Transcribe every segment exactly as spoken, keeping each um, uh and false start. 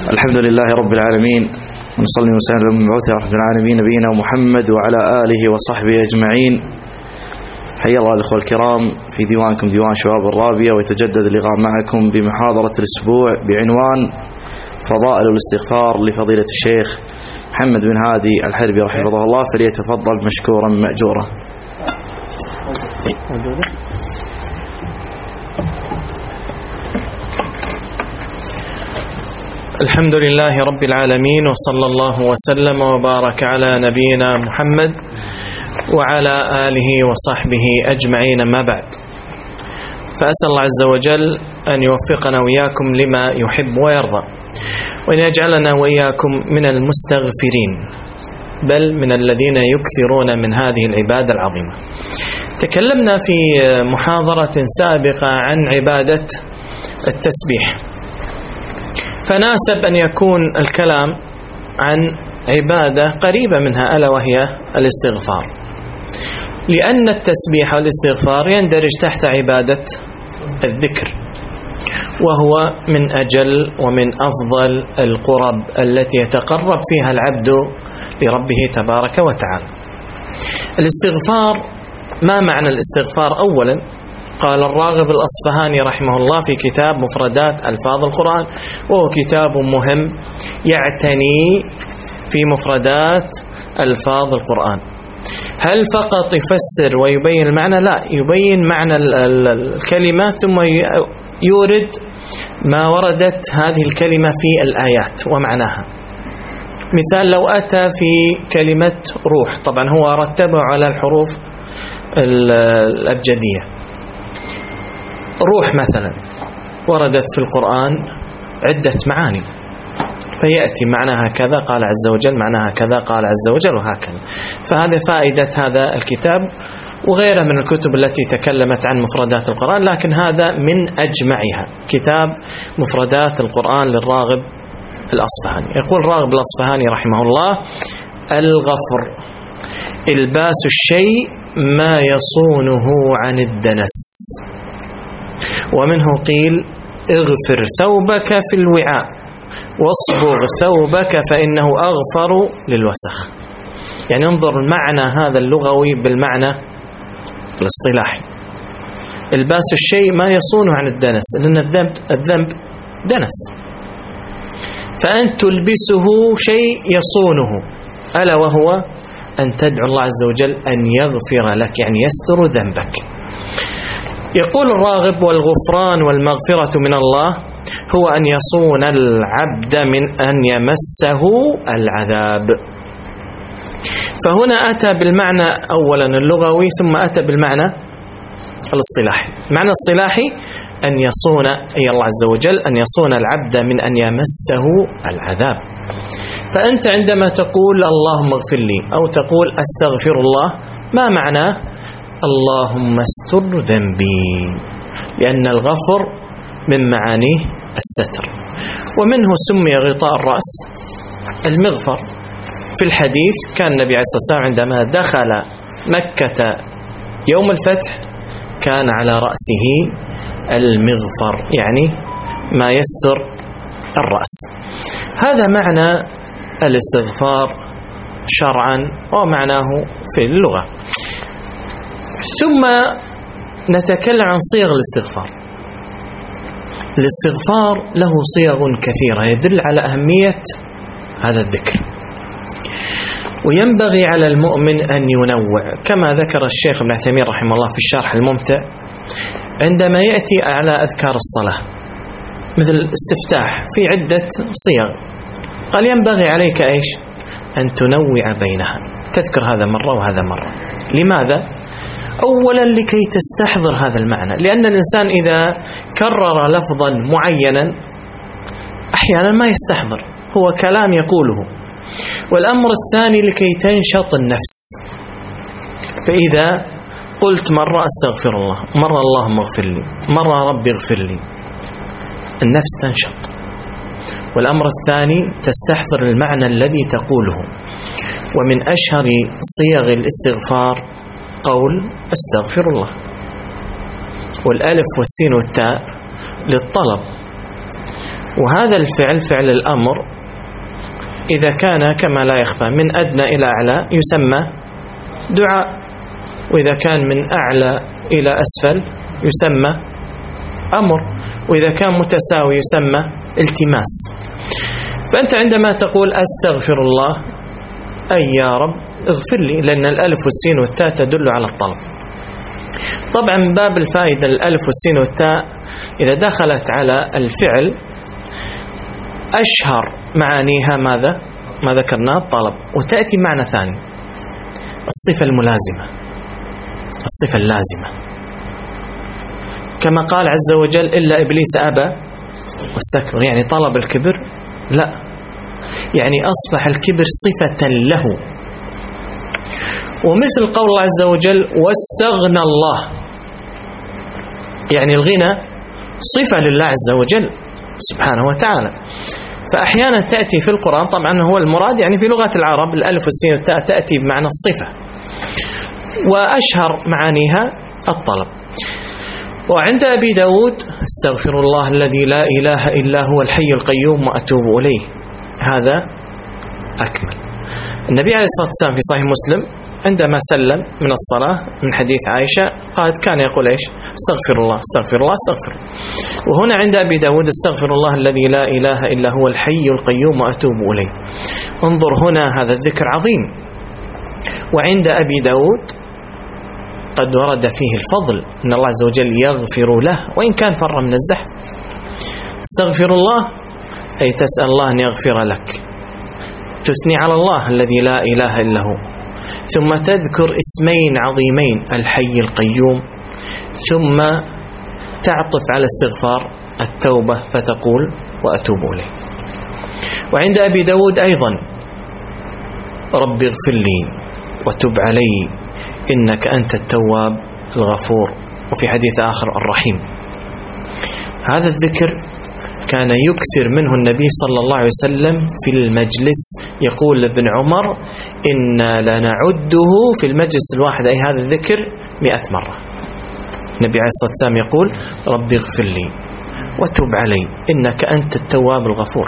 الحمد لله رب العالمين، ونصلي وسلم على المبعوث رحمة العالمين نبينا محمد وعلى آله وصحبه أجمعين. حيا الله الأخوة الكرام في ديوانكم ديوان شباب الرابية، ويتجدد اللقاء معكم بمحاضرة الأسبوع بعنوان فضائل الاستغفار لفضيلة الشيخ محمد بن هادي الحربي رحمه الله، فليتفضل مشكورا مأجورا. الحمد لله رب العالمين، وصلى الله وسلم وبارك على نبينا محمد وعلى آله وصحبه أجمعين. ما بعد، فأسأل الله عز وجل أن يوفقنا وإياكم لما يحب ويرضى، وأن يجعلنا وإياكم من المستغفرين، بل من الذين يكثرون من هذه العبادة العظيمة. تكلمنا في محاضرة سابقة عن عبادة التسبيح، فناسب أن يكون الكلام عن عبادة قريبة منها، ألا وهي الاستغفار، لأن التسبيح والاستغفار يندرج تحت عبادة الذكر، وهو من أجل ومن أفضل القرب التي يتقرب فيها العبد لربه تبارك وتعالى. الاستغفار، ما معنى الاستغفار؟ أولا قال الراغب الأصفهاني رحمه الله في كتاب مفردات ألفاظ القرآن، وهو كتاب مهم يعتني في مفردات ألفاظ القرآن. هل فقط يفسر ويبين المعنى؟ لا، يبين معنى الكلمات ثم يورد ما وردت هذه الكلمة في الآيات ومعناها. مثال، لو أتى في كلمة روح، طبعا هو رتبه على الحروف الأبجدية. روح مثلا وردت في القرآن عدة معاني، فيأتي معناها كذا قال عز وجل، معناها كذا قال عز وجل، وهكذا. فهذا فائدة هذا الكتاب وغيره من الكتب التي تكلمت عن مفردات القرآن، لكن هذا من أجمعها، كتاب مفردات القرآن للراغب الأصفهاني. يقول الراغب الأصفهاني رحمه الله: الغفر إلباس الشيء ما يصونه عن الدنس. ومنه قيل: اغفر ثوبك في الوعاء واصبغ ثوبك فإنه أغفر للوسخ. يعني انظر المعنى هذا اللغوي بالمعنى الاصطلاحي. الباس الشيء ما يصونه عن الدنس، لأن الذنب, الذنب دنس، فأنت تلبسه شيء يصونه، ألا وهو أن تدعو الله عز وجل أن يغفر لك، يعني يستر ذنبك. يقول الراغب: والغفران والمغفرة من الله هو أن يصون العبد من أن يمسه العذاب. فهنا أتى بالمعنى أولا اللغوي، ثم أتى بالمعنى الاصطلاحي. المعنى الاصطلاحي أن يصون، أي الله عز وجل أن يصون العبد من أن يمسه العذاب. فأنت عندما تقول اللهم اغفر لي أو تقول أستغفر الله، ما معناه؟ اللهم استر ذنبي، لأن الغفر من معانيه الستر، ومنه سمي غطاء الرأس المغفر. في الحديث كان النبي عليه الصلاة والسلام عندما دخل مكة يوم الفتح كان على رأسه المغفر، يعني ما يستر الرأس. هذا معنى الاستغفار شرعا ومعناه في اللغة. ثم نتكلم عن صيغ الاستغفار. الاستغفار له صيغ كثيرة يدل على أهمية هذا الذكر، وينبغي على المؤمن أن ينوع، كما ذكر الشيخ ابن عثيمين رحمه الله في الشرح الممتع عندما يأتي على أذكار الصلاة، مثل الاستفتاح في عدة صيغ، قال ينبغي عليك إيش؟ أن تنوع بينها، تذكر هذا مرة وهذا مرة. لماذا؟ أولا لكي تستحضر هذا المعنى، لأن الإنسان إذا كرر لفظا معينا أحيانا ما يستحضر، هو كلام يقوله. والأمر الثاني لكي تنشط النفس، فإذا قلت مرة أستغفر الله، مرة اللهم اغفر لي، مرة ربي اغفر لي، النفس تنشط. والأمر الثاني تستحضر المعنى الذي تقوله. ومن أشهر صيغ الاستغفار قول أستغفر الله، والألف والسين والتاء للطلب، وهذا الفعل فعل الأمر إذا كان كما لا يخفى من أدنى إلى أعلى يسمى دعاء، وإذا كان من أعلى إلى أسفل يسمى أمر، وإذا كان متساوي يسمى التماس. فأنت عندما تقول أستغفر الله أي يا رب اغفر لي، لأن الألف والسين والتاء تدل على الطلب. طبعا من باب الفائدة الألف والسين والتاء إذا دخلت على الفعل أشهر معانيها ماذا؟ ما ذكرناه الطلب، وتأتي معنى ثاني الصفة الملازمة، الصفة اللازمة، كما قال عز وجل إلا إبليس أبى واستكبر، يعني طلب الكبر لا، يعني أصبح الكبر صفة له. ومثل قول الله عز وجل واستغنى الله، يعني الغنى صفة لله عز وجل سبحانه وتعالى. فأحيانا تأتي في القرآن، طبعا هو المراد يعني في لغة العرب الألف والسين والتاء تأتي بمعنى الصفة، وأشهر معانيها الطلب. وعند أبي داود استغفر الله الذي لا إله إلا هو الحي القيوم وأتوب إليه، هذا أكمل. النبي عليه الصلاة والسلام في صحيح مسلم عندما سلم من الصلاة من حديث عائشة قالت كان يقول إيش؟ استغفر الله استغفر الله استغفر. وهنا عند أبي داود استغفر الله الذي لا إله إلا هو الحي القيوم وأتوب إليه. انظر هنا هذا الذكر عظيم. وعند أبي داود قد ورد فيه الفضل أن الله عز وجل يغفر له وإن كان فر من الزحف. استغفر الله أي تسأل الله أن يغفر لك، تثني على الله الذي لا إله إلا هو، ثم تذكر اسمين عظيمين الحي القيوم، ثم تعطف على استغفار التوبة فتقول وأتوب إليه. وعند أبي داود أيضا رب اغفر لي وتب علي إنك أنت التواب الغفور، وفي حديث آخر الرحيم. هذا الذكر كان يكثر منه النبي صلى الله عليه وسلم في المجلس، يقول لابن عمر إنا لنعده في المجلس الواحد أي هذا الذكر مئة مرة. النبي عليه الصلاة والسلام يقول رب اغفر لي وتب علي إنك أنت التواب الغفور.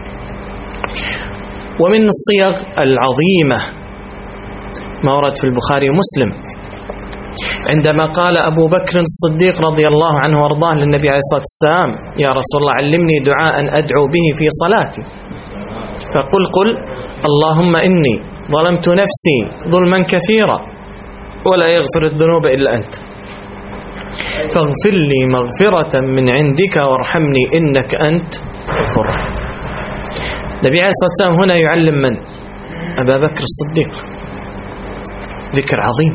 ومن الصيغ العظيمة ما ورد في البخاري ومسلم عندما قال أبو بكر الصديق رضي الله عنه وارضاه للنبي عليه الصلاة والسلام يا رسول الله علمني دعاء أدعو به في صلاتي، فقل قل اللهم إني ظلمت نفسي ظلما كثيرا ولا يغفر الذنوب إلا أنت فاغفر لي مغفرة من عندك وارحمني إنك أنت غفور. النبي عليه الصلاة والسلام هنا يعلم من؟ أبا بكر الصديق. ذكر عظيم.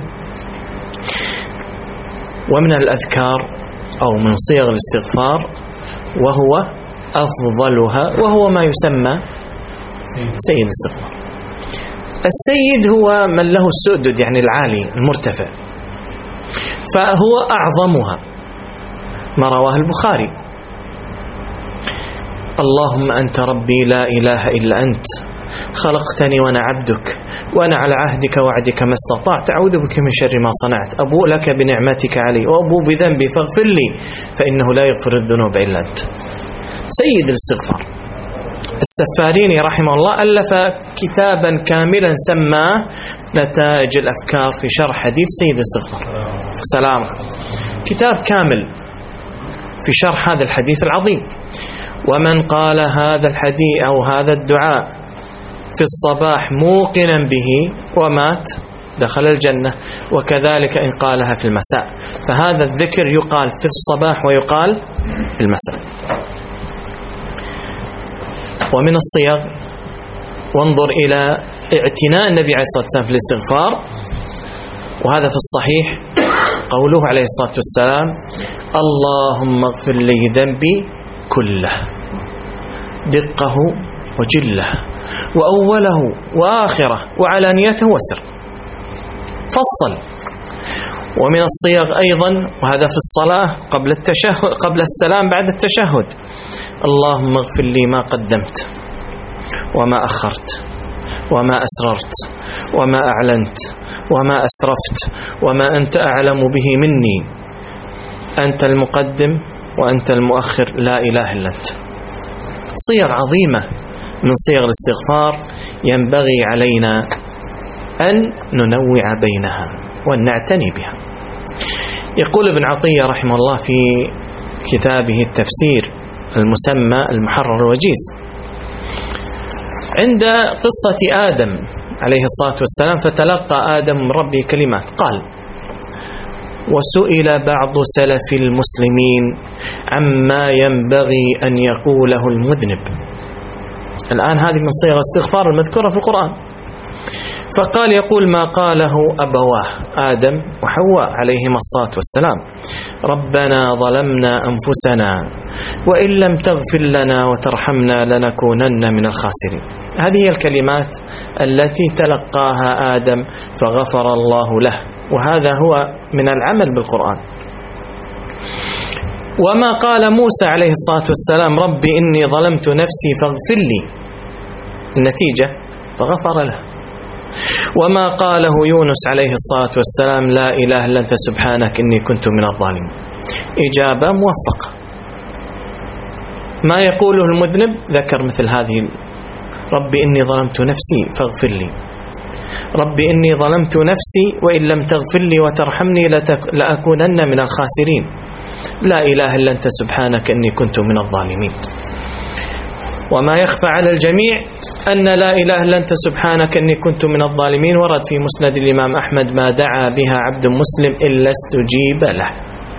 ومن الأذكار أو من صيغ الاستغفار وهو أفضلها وهو ما يسمى سيد الاستغفار. السيد هو من له السؤدد يعني العالي المرتفع، فهو أعظمها ما رواه البخاري اللهم أنت ربي لا إله إلا أنت خلقتني وأنا عبدك وأنا على عهدك وعدك ما استطعت أعوذ بك من شر ما صنعت أبوء لك بنعمتك علي وأبوء بذنبي فاغفر لي فإنه لا يغفر الذنوب إلا أنت. سيد الاستغفار. السفاريني رحمه الله ألف كتابا كاملا سماه نتائج الأفكار في شرح حديث سيد الاستغفار. سلام. كتاب كامل في شرح هذا الحديث العظيم. ومن قال هذا الحديث أو هذا الدعاء في الصباح موقنا به ومات دخل الجنة، وكذلك إن قالها في المساء. فهذا الذكر يقال في الصباح ويقال في المساء. ومن الصيغ وانظر إلى اعتناء النبي عليه الصلاة والسلام في الاستغفار، وهذا في الصحيح قوله عليه الصلاة والسلام اللهم اغفر لي ذنبي كله دقه وجله وأوله وآخره وعلانيته وسر. فصل. ومن الصيغ أيضا وهذا في الصلاة قبل التشهد قبل السلام بعد التشهد اللهم اغفر لي ما قدمت وما أخرت وما أسررت وما أعلنت وما أسرفت وما أنت أعلم به مني أنت المقدم وأنت المؤخر لا إله إلا أنت. صيغ عظيمة من صيغ الاستغفار ينبغي علينا أن ننوع بينها وأن نعتني بها. يقول ابن عطية رحمه الله في كتابه التفسير المسمى المحرر الوجيز عند قصة آدم عليه الصلاة والسلام: فتلقى آدم من ربه كلمات، قال: وسئل بعض سلف المسلمين عما ينبغي أن يقوله المذنب. الآن هذه من صيغ الاستغفار المذكورة في القرآن. فقال: يقول ما قاله أبواه آدم وحواء عليهما الصلاة والسلام: ربنا ظلمنا أنفسنا وإن لم تغفر لنا وترحمنا لنكونن من الخاسرين. هذه هي الكلمات التي تلقاها آدم فغفر الله له، وهذا هو من العمل بالقرآن. وما قال موسى عليه الصلاة والسلام: ربي إني ظلمت نفسي فاغفر لي، النتيجة فغفر له. وما قاله يونس عليه الصلاة والسلام: لا إله إلا أنت سبحانك إني كنت من الظالمين، إجابة موفقة. ما يقوله المذنب ذكر مثل هذه: ربي إني ظلمت نفسي فاغفر لي، ربي إني ظلمت نفسي وإن لم تغفر لي وترحمني لأكونن من الخاسرين، لا إله إلا أنت سبحانك إني كنت من الظالمين. وما يخفى على الجميع أن لا إله إلا أنت سبحانك إني كنت من الظالمين ورد في مسند الإمام أحمد: ما دعا بها عبد مسلم إلا استجيب له.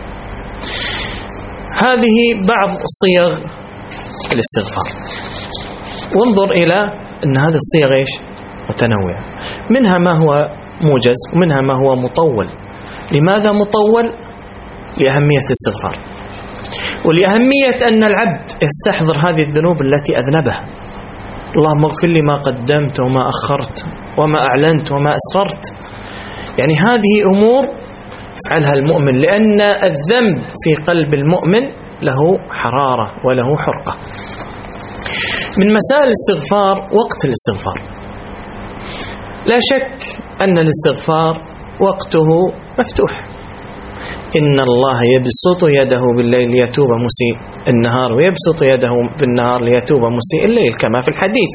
هذه بعض صيغ الاستغفار. وانظر إلى أن هذه الصيغ إيش؟ متنوعة، منها ما هو موجز ومنها ما هو مطول. لماذا مطول؟ لأهمية الاستغفار، ولأهمية أن العبد يستحضر هذه الذنوب التي أذنبها. اللهم اغفر لي ما قدمت وما أخرت وما أعلنت وما أسررت. يعني هذه أمور يفعلها المؤمن، لأن الذنب في قلب المؤمن له حرارة وله حرقة. من مسائل الاستغفار وقت الاستغفار. لا شك أن الاستغفار وقته مفتوح. إن الله يبسط يده بالليل ليتوب مسيء النهار، ويبسط يده بالنهار ليتوب مسيء الليل، كما في الحديث.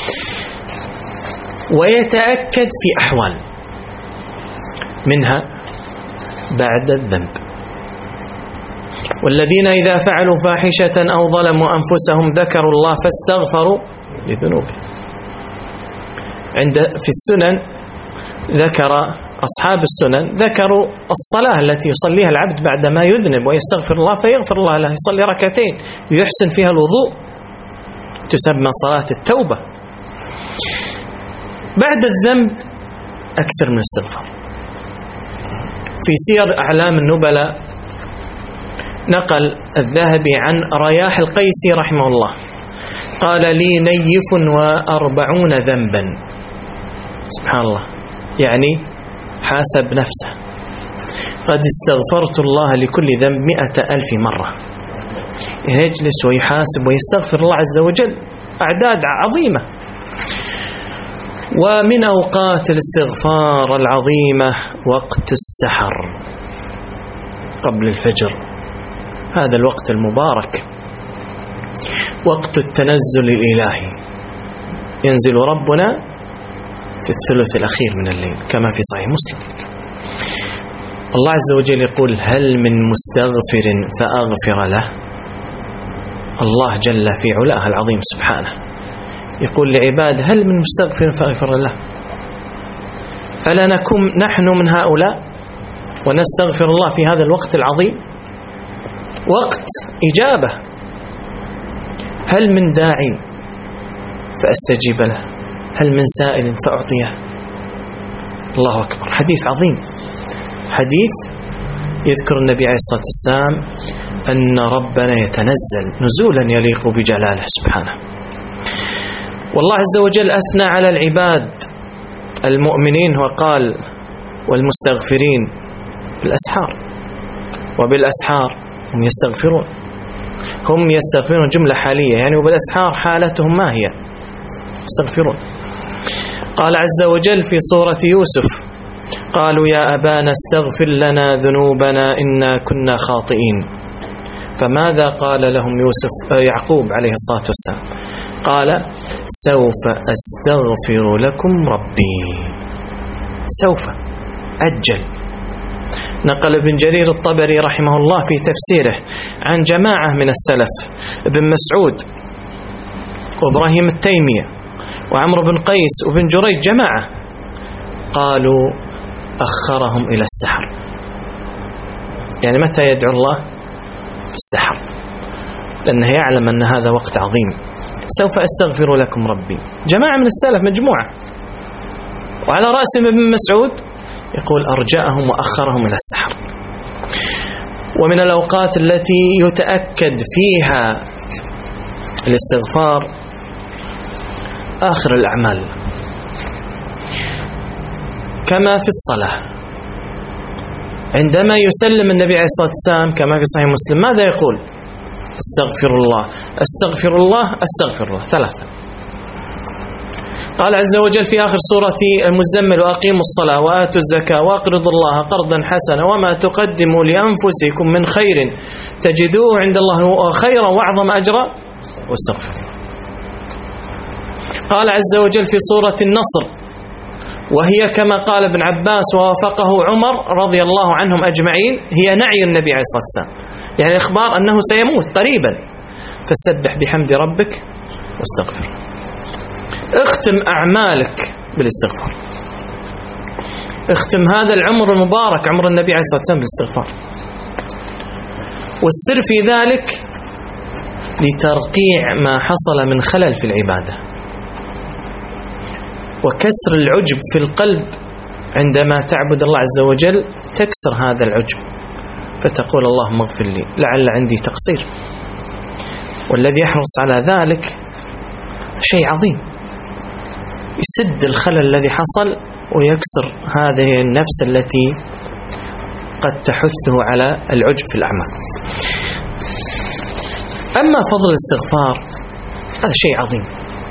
ويتأكد في أحوال، منها بعد الذنب: والذين إذا فعلوا فاحشة أو ظلموا أنفسهم ذكروا الله فاستغفروا لذنوبهم. عند في السنن ذكر أصحاب السنن ذكروا الصلاة التي يصليها العبد بعدما يذنب ويستغفر الله فيغفر الله له، يصلي ركعتين يحسن فيها الوضوء، تسمى صلاة التوبة. بعد الذنب أكثر من الاستغفار. في سير أعلام النبلاء نقل الذهبي عن رياح القيسي رحمه الله قال: لي نيف وأربعون ذنبا. سبحان الله، يعني حاسب نفسه: قد استغفرت الله لكل ذنب مئة ألف مرة. يجلس ويحاسب ويستغفر الله عز وجل أعداد عظيمة. ومن أوقات الاستغفار العظيمة وقت السحر قبل الفجر، هذا الوقت المبارك، وقت التنزل الإلهي. ينزل ربنا في الثلث الأخير من الليل كما في صحيح مسلم. الله عز وجل يقول: هل من مستغفر فأغفر له. الله جل في علاه العظيم سبحانه يقول لعباده: هل من مستغفر فأغفر له. فلا نكون نحن من هؤلاء ونستغفر الله في هذا الوقت العظيم، وقت إجابة. هل من داع فأستجيب له، هل من سائل فأعطيه. الله أكبر، حديث عظيم، حديث يذكر النبي عليه الصلاة والسلام أن ربنا يتنزل نزولا يليق بجلاله سبحانه. والله عز وجل أثنى على العباد المؤمنين وقال: والمستغفرين بالأسحار، وبالأسحار هم يستغفرون. هم يستغفرون جملة حالية يعني، وبالأسحار حالتهم ما هي؟ يستغفرون. قال عز وجل في سورة يوسف: قالوا يا أبانا استغفر لنا ذنوبنا إنا كنا خاطئين. فماذا قال لهم يوسف يعقوب عليه الصلاة والسلام؟ قال سوف أستغفر لكم ربي. سوف، أجل. نقل ابن جرير الطبري رحمه الله في تفسيره عن جماعة من السلف، ابن مسعود وإبراهيم التيمية وعمرو بن قيس وابن جريج، جماعة قالوا أخرهم إلى السحر. يعني متى يدعو الله؟ السحر، لأنه يعلم أن هذا وقت عظيم. سوف أستغفر لكم ربي. جماعة من السلف، مجموعة، وعلى رأسهم ابن مسعود يقول أرجأهم وأخرهم إلى السحر. ومن الأوقات التي يتأكد فيها الاستغفار آخر الأعمال، كما في الصلاة. عندما يسلم النبي عليه الصلاة والسلام كما في صحيح مسلم ماذا يقول؟ استغفر الله استغفر الله استغفر الله ثلاثة. قال عز وجل في آخر سورة المزمل وأقيموا الصلاة وآتوا الزكاة وأقرضوا الله قرضا حسنا وما تقدموا لأنفسكم من خير تجدوه عند الله خيرا وأعظم أجرا واستغفر. قال عز وجل في سورة النصر وهي كما قال ابن عباس ووافقه عمر رضي الله عنهم أجمعين هي نعي النبي عليه الصلاة والسلام، يعني إخبار أنه سيموت قريبا، فسبح بحمد ربك واستغفر. اختم أعمالك بالاستغفار، اختم هذا العمر المبارك عمر النبي عليه الصلاة والسلام بالاستغفار. والسر في ذلك لترقيع ما حصل من خلل في العبادة وكسر العجب في القلب. عندما تعبد الله عز وجل تكسر هذا العجب فتقول اللهم اغفر لي لعل عندي تقصير، والذي يحرص على ذلك شيء عظيم، يسد الخلل الذي حصل ويكسر هذه النفس التي قد تحثه على العجب في الأعمال. أما فضل الاستغفار هذا شيء عظيم.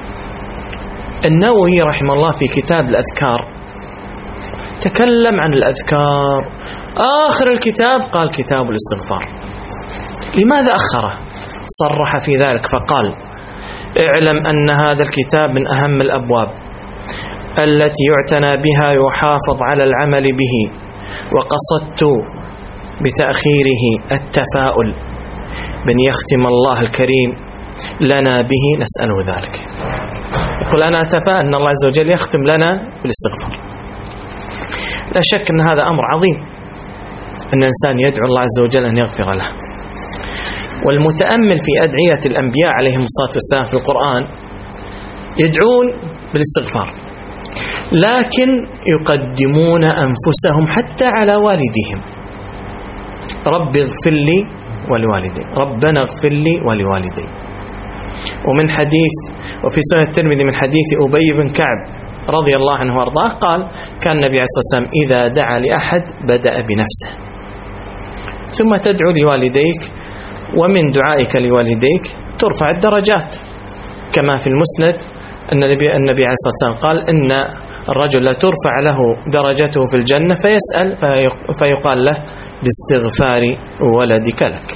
النووي رحمه الله في كتاب الأذكار تكلم عن الأذكار، آخر الكتاب قال كتاب الاستغفار. لماذا أخره؟ صرح في ذلك فقال اعلم أن هذا الكتاب من أهم الأبواب التي يعتنى بها يحافظ على العمل به، وقصدت بتأخيره التفاؤل بأن يختم الله الكريم لنا به نسأله ذلك. يقول أنا أتفاءل أن الله عز وجل يختم لنا بالاستغفار. لا شك أن هذا أمر عظيم أن الإنسان يدعو الله عز وجل أن يغفر له. والمتأمل في أدعية الأنبياء عليهم الصلاة والسلام في القرآن يدعون بالاستغفار، لكن يقدمون أنفسهم حتى على والديهم. رب اغفر لي ولوالدي، ربنا اغفر لي ولوالدي. ومن حديث وفي سنة الترمذي من حديث أبي بن كعب رضي الله عنه وارضاه قال كان النبي عليه الصلاة والسلام إذا دعا لأحد بدأ بنفسه ثم تدعو لوالديك، ومن دعائك لوالديك ترفع الدرجات، كما في المسند أن النبي النبي عليه الصلاة والسلام قال إن الرجل لا ترفع له درجته في الجنة فيسأل فيقال له باستغفار ولدك لك.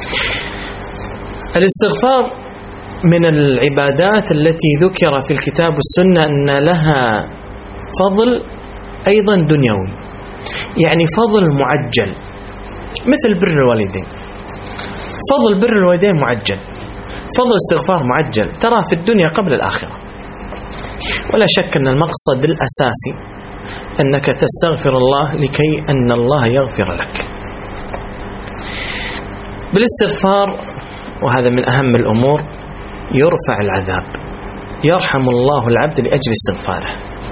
الاستغفار من العبادات التي ذكر في الكتاب والسنة أن لها فضل أيضا دنيوي، يعني فضل معجل مثل بر الوالدين. فضل بر الوالدين معجل، فضل الاستغفار معجل، ترى في الدنيا قبل الآخرة. ولا شك أن المقصد الأساسي أنك تستغفر الله لكي أن الله يغفر لك. بالاستغفار، وهذا من أهم الأمور، يرفع العذاب، يرحم الله العبد لأجل استغفاره،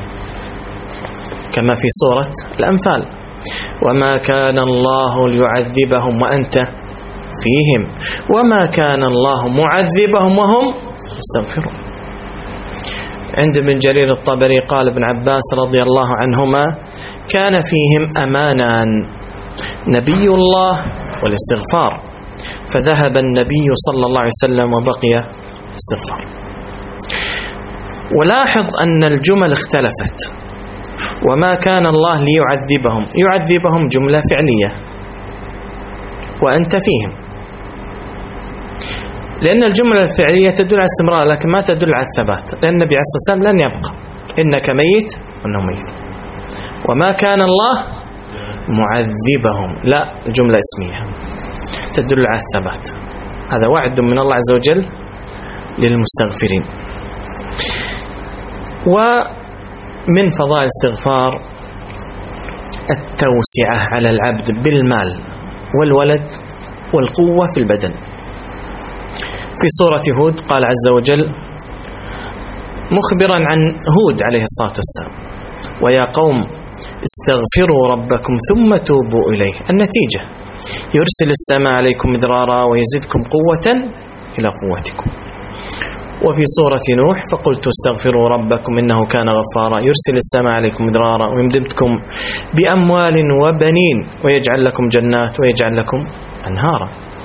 كما في سورة الأنفال وما كان الله ليعذبهم وأنت فيهم وما كان الله معذبهم وهم يستغفرون. عند ابن جرير الطبري قال ابن عباس رضي الله عنهما كان فيهم أمانان، نبي الله والاستغفار، فذهب النبي صلى الله عليه وسلم وبقي استغفار. ولاحظ أن الجمل اختلفت. وما كان الله ليعذبهم، يعذبهم جملة فعلية وأنت فيهم، لأن الجملة الفعلية تدل على الاستمرار لكن ما تدل على الثبات، لأن النبي عليه الصلاة والسلام لن يبقى، إنك ميت وإنه ميت، وما كان الله معذبهم، لا الجملة اسمية تدل على الثبات. هذا وعد من الله عز وجل للمستغفرين. ومن فضائل الاستغفار التوسعة على العبد بالمال والولد والقوة في البدن. في سورة هود قال عز وجل مخبرا عن هود عليه الصلاة والسلام: ويا قوم استغفروا ربكم ثم توبوا إليه. النتيجة يرسل السماء عليكم مدرارا ويزدكم قوة إلى قوتكم. وفي سورة نوح فقلت استغفروا ربكم إنه كان غفارا يرسل السماء عليكم مدرارا ويمددكم بأموال وبنين ويجعل لكم جنات ويجعل لكم أنهارا.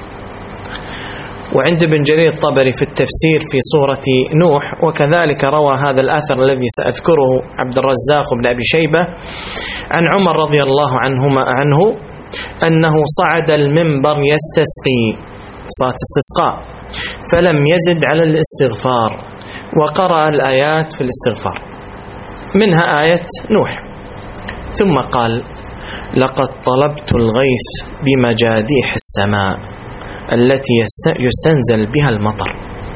وعند ابن جرير الطبري في التفسير في سورة نوح وكذلك روى هذا الأثر الذي سأذكره عبد الرزاق بن أبي شيبة عن عمر رضي الله عنهما عنه أنه صعد المنبر يستسقي صلاة استسقاء فلم يزد على الاستغفار وقرأ الآيات في الاستغفار منها آية نوح ثم قال: لقد طلبت الغيث بمجاديح السماء التي يستنزل بها المطر.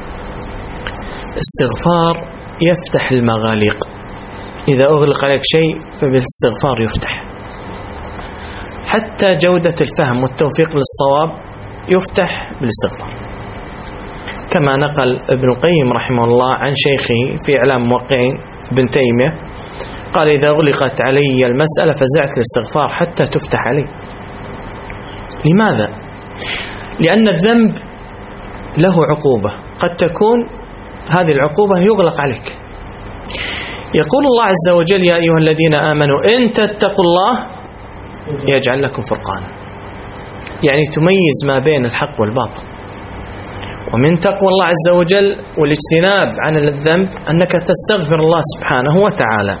استغفار يفتح المغاليق، إذا أغلق عليك شيء فبالاستغفار يفتح. حتى جودة الفهم والتوفيق للصواب يفتح بالاستغفار، كما نقل ابن القيم رحمه الله عن شيخه في إعلام موقعين ابن تيمية قال: إذا أغلقت علي المسألة فزعت الاستغفار حتى تفتح علي. لماذا؟ لأن الذنب له عقوبة، قد تكون هذه العقوبة يغلق عليك. يقول الله عز وجل: يا أيها الذين آمنوا إن تتقوا الله يجعل لكم فرقانا، يعني تميز ما بين الحق والباطل. ومن تقوى الله عز وجل والاجتناب عن الذنب أنك تستغفر الله سبحانه وتعالى.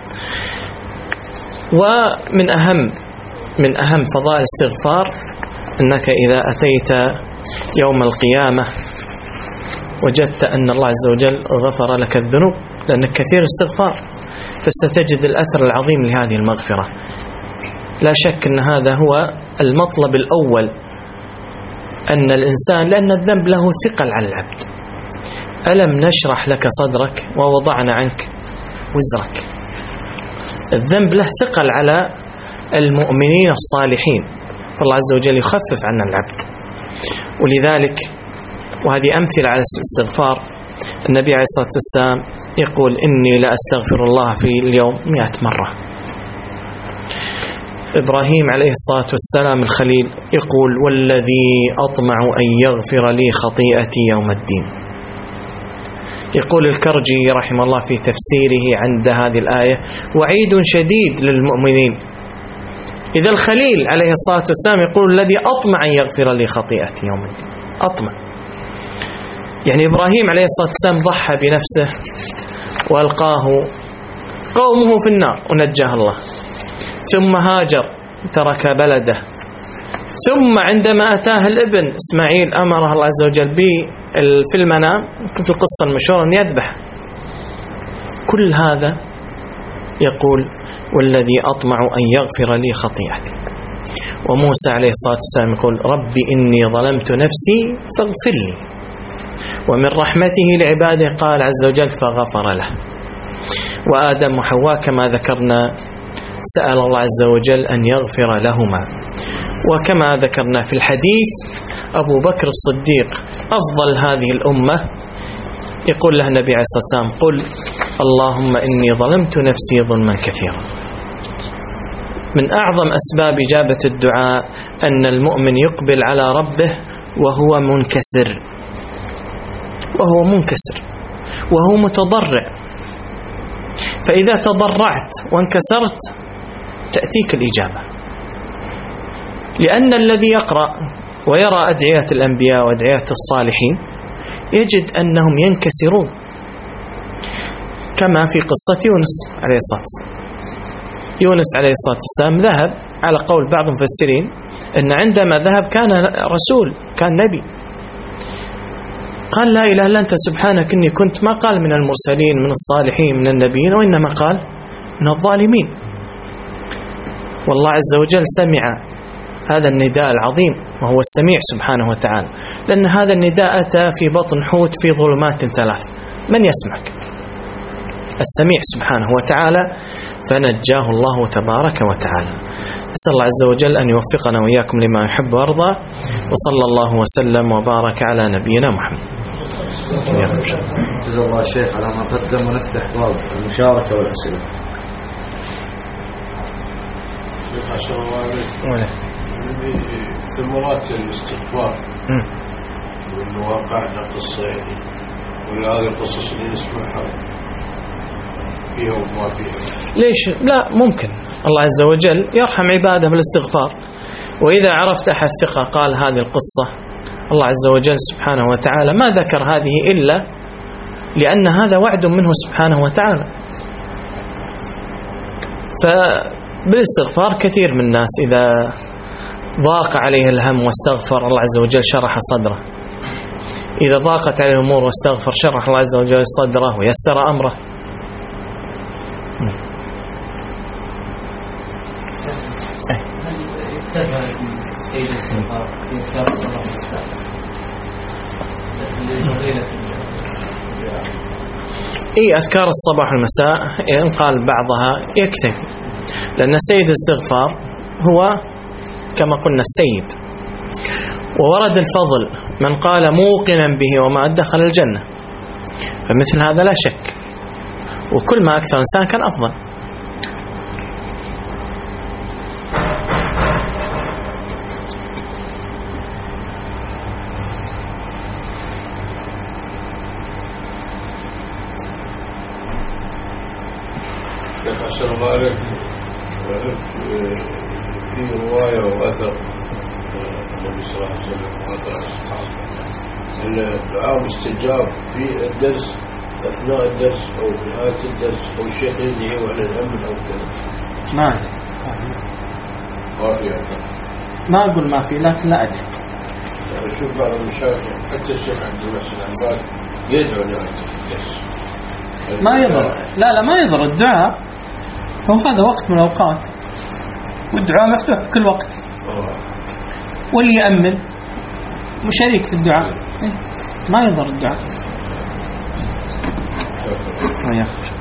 ومن أهم من أهم فضائل الاستغفار أنك إذا أتيت يوم القيامة وجدت أن الله عز وجل غفر لك الذنوب لأنك كثير استغفار، فستجد الأثر العظيم لهذه المغفرة. لا شك أن هذا هو المطلب الأول، أن الإنسان لأن الذنب له ثقل على العبد. ألم نشرح لك صدرك ووضعنا عنك وزرك. الذنب له ثقل على المؤمنين الصالحين، فالله عز وجل يخفف عنا العبد. ولذلك وهذه أمثلة على الاستغفار، النبي عليه الصلاة والسلام يقول: إني لا أستغفر الله في اليوم مئة مرة. إبراهيم عليه الصلاة والسلام الخليل يقول: والذي أطمع أن يغفر لي خطيئتي يوم الدين. يقول الكرجي رحمه الله في تفسيره عند هذه الآية: وعيد شديد للمؤمنين. إذا الخليل عليه الصلاة والسلام يقول: الذي أطمع أن يغفر لي خطيئتي يوم الدين، أطمع، يعني إبراهيم عليه الصلاة والسلام ضحى بنفسه وألقاه قومه في النار ونجاه الله، ثم هاجر ترك بلده، ثم عندما أتاه الابن إسماعيل أمره الله عز وجل في المنام في القصة المشهورة أن يذبح. كل هذا يقول: والذي أطمع أن يغفر لي خطيئتي. وموسى عليه الصلاة والسلام يقول: ربي إني ظلمت نفسي فاغفر لي. ومن رحمته لعباده قال عز وجل: فغفر له. وآدم وحواء كما ذكرنا سأل الله عز وجل أن يغفر لهما. وكما ذكرنا في الحديث أبو بكر الصديق أفضل هذه الأمة يقول له النبي عليه الصلاة والسلام: قل اللهم إني ظلمت نفسي ظلما كثيرا. من أعظم أسباب إجابة الدعاء أن المؤمن يقبل على ربه وهو منكسر، وهو منكسر وهو متضرع. فإذا تضرعت وانكسرت تأتيك الإجابة، لأن الذي يقرأ ويرى أدعية الأنبياء وأدعية الصالحين يجد أنهم ينكسرون، كما في قصة يونس عليه الصلاة والسلام. يونس عليه الصلاة والسلام ذهب على قول بعض المفسرين أن عندما ذهب كان رسول، كان نبي، قال لا إله إلا أنت سبحانك إني كنت، ما قال من المرسلين من الصالحين من النبيين، وإنما قال من الظالمين. والله عز وجل سمع هذا النداء العظيم، وهو السميع سبحانه وتعالى، لأن هذا النداء أتى في بطن حوت في ظلمات ثلاث، من يسمعك؟ السميع سبحانه وتعالى، فنجاه الله تبارك وتعالى. أسأل الله عز وجل أن يوفقنا وإياكم لما يحب ويرضى، وصلى الله وسلم وبارك على نبينا محمد. جزا الله الشيخ على ما قدم، ونفتح باب المشاركة والأسئلة. شيخ عشان الله عليك، ثمرات الاستغفار وإنه واقعنا قصة يعني، ولا هذه القصص اللي نسمعها فيها وما فيها؟ ليش لا؟ ممكن الله عز وجل يرحم عباده بالاستغفار، وإذا عرفت أحد ثقة قال هذه القصة، الله عز وجل سبحانه وتعالى ما ذكر هذه إلا لأن هذا وعد منه سبحانه وتعالى. فبالاستغفار كثير من الناس إذا ضاق عليه الهم واستغفر الله عز وجل شرح صدره، إذا ضاقت عليه الأمور واستغفر شرح الله عز وجل صدره ويسر أمره. سيد الاستغفار في أذكار الصباح والمساء إيه، أذكار الصباح والمساء إن قال بعضها يكتفي، لأن سيد الاستغفار هو كما قلنا السيد، وورد الفضل من قال موقنا به وما أدخل الجنة، فمثل هذا لا شك، وكل ما أكثر إنسان كان أفضل. أحسن الله عليك، في رواية وأثر النبي صلى الله عليه وسلم وأثر الصحابة أن الدعاء مستجاب في الدرس أثناء الدرس أو في نهاية الدرس أو الشيخ يدعي على الأمن أو كذا. ما ما في ما أقول ما في، لكن لا أدري. يعني شوف بعض المشايخ حتى الشيخ عبد المحسن العباد يدعو لهذا الدرس. ما يضر، لا لا ما يضر الدعاء، هو هذا وقت من الأوقات، والدعاء مفتوح كل وقت، واللي يأمن مشارك في الدعاء، ما يضر الدعاء.